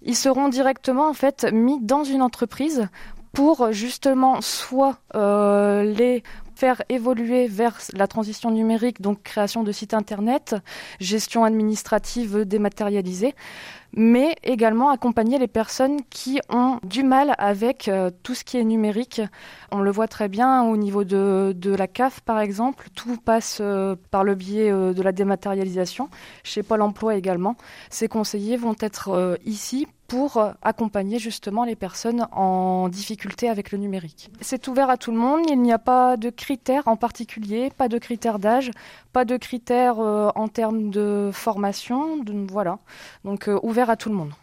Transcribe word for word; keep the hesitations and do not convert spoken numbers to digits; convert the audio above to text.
Ils seront directement en fait mis dans une entreprise pour justement soit euh, les faire évoluer vers la transition numérique, donc création de sites internet, gestion administrative dématérialisée, mais également accompagner les personnes qui ont du mal avec euh, tout ce qui est numérique. On le voit très bien au niveau de, de la C A F, par exemple. Tout passe euh, par le biais euh, de la dématérialisation. Chez Pôle emploi également. Ces conseillers vont être euh, ici pour euh, accompagner justement les personnes en difficulté avec le numérique. C'est ouvert à tout le monde. Il n'y a pas de critères en particulier, pas de critères d'âge, pas de critères euh, en termes de formation. De, voilà. Donc euh, ouvert à tout le monde.